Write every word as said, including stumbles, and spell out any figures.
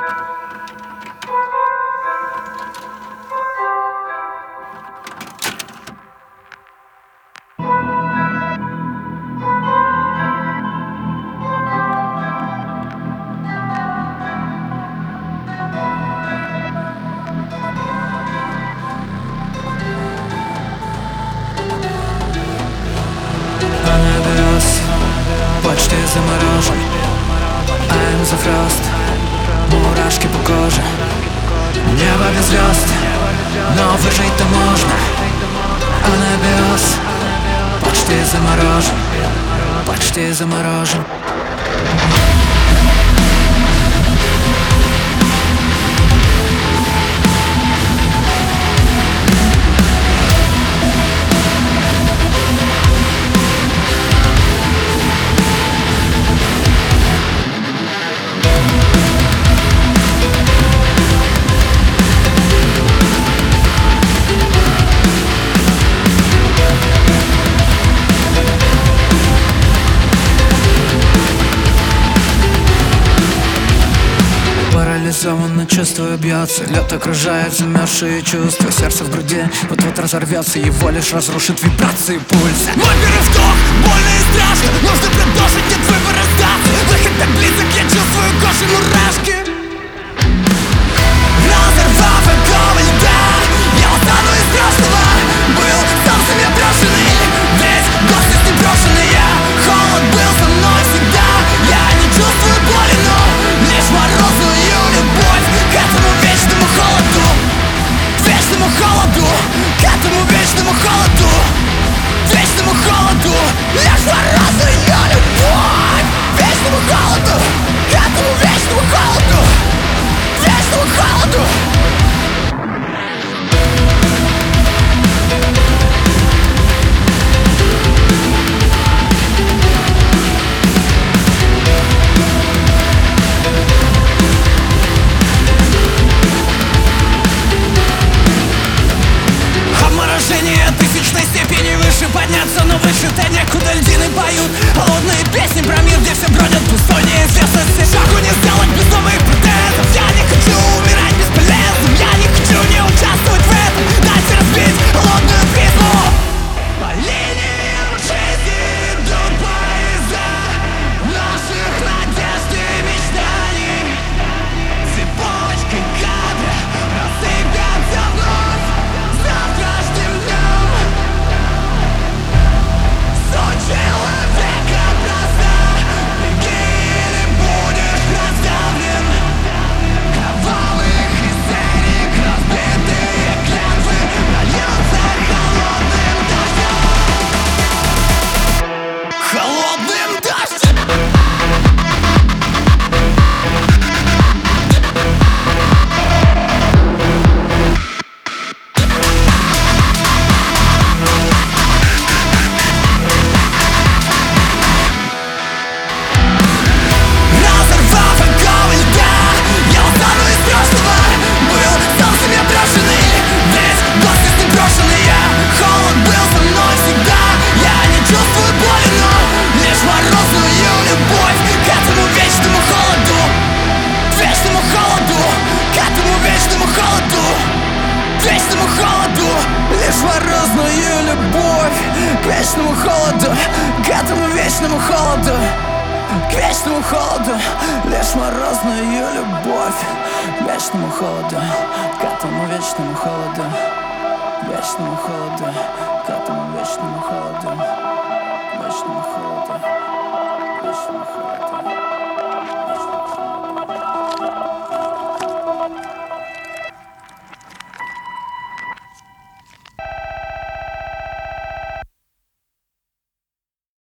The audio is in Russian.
Почти заморожен, I'm the frost. Мурашки по коже, небо без звезд, но выжить-то можно. Анабиоз, почти заморожен, почти заморожен. Парализованно чувствую бьется, лед окружает замерзшие чувства. Сердце в груди вот-вот разорвется, его лишь разрушит вибрации пульса. Мой первый вдох, больно и страшно, нужно продолжить, нет выбора сдаться. Выход так близок, я чувствую кожей мурашки. Разорвав оковы льда, я устану из прошлого. Был солнцем я брошенный, весь космос не брошенный я. Холод был со мной всегда, я не чувствую боли, но лишь морозную любовь к этому вечному холоду. Вечному холоду, к этому вечному холоду. Вечному холоду, лишь морозную любовь. Вечному холоду, к этому вечному холоду. Вечному холоду. Обморожение тысячной степени выше подняться, но выше-то некуда. Льдины поют холодные песни про мир, где все бродят пустой неизвестности. Шагу не сделать без новых претензий. Я не хочу умирать бесполезным, я не хочу не участвовать в этом. Дайте разбить холодную призму. По линиям жизни идут поезда наших надежд и мечтаний. Цепочкой кадра рассыпятся вновь завтрашним днем. Суть человека проста, беги или будешь раздавлен. Кровавых истерик, разбитые клятвы прольются холодным дождем. Холодным дождем. Разорвав оковы льда, я устану из прошлого. Был солнцем я брошенный, весь космос не брошенный я. Холод был со мной всегда, я не чувствую боли, но лишь морозную любовь к этому вечному холоду. Вечному холоду, к этому вечному холоду. Вечному холоду, лишь морозную любовь к вечному холоду, к этому вечному холоду. К вечному холоду, лишь морозную любовь. К вечному холоду, к этому вечному холоду. К вечному холоду, к этому вечному холоду. К вечному холоду, вечному холоду.